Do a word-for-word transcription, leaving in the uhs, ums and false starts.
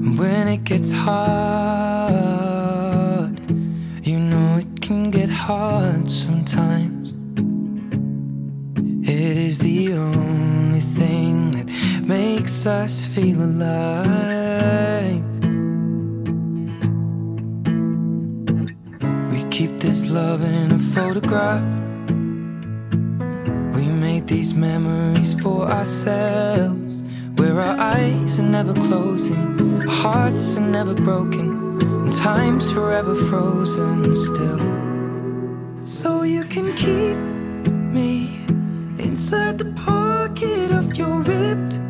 When it gets hard, you know it can get hard sometimes. It is the only thing that makes us feel alive. We keep this love in a photograph. We made these memories for ourselves, where our eyes are never closing, our hearts are never broken, and time's forever frozen still. So you can keep me inside the pocket of your ripped